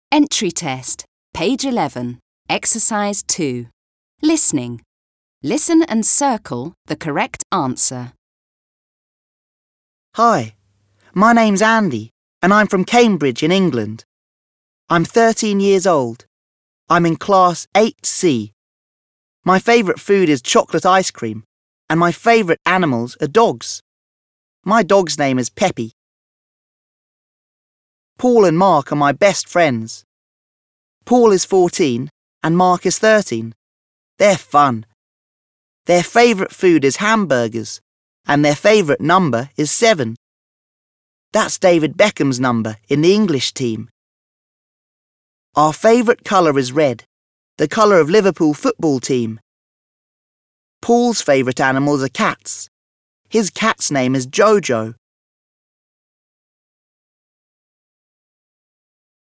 Entry test, page 11, exercise 2. Listening. Listen and circle the correct answer. Hi, my name's Andy and I'm from Cambridge in England. I'm 13 years old. I'm in class 8C. My favourite food is chocolate ice cream and my favourite animals are dogs. My dog's name is Peppy. Paul and Mark are my best friends. Paul is 14 and Mark is 13. They're fun. Their favourite food is hamburgers and their favourite number is 7. That's David Beckham's number in the English team. Our favourite colour is red, the colour of Liverpool football team. Paul's favourite animals are cats. His cat's name is Jojo.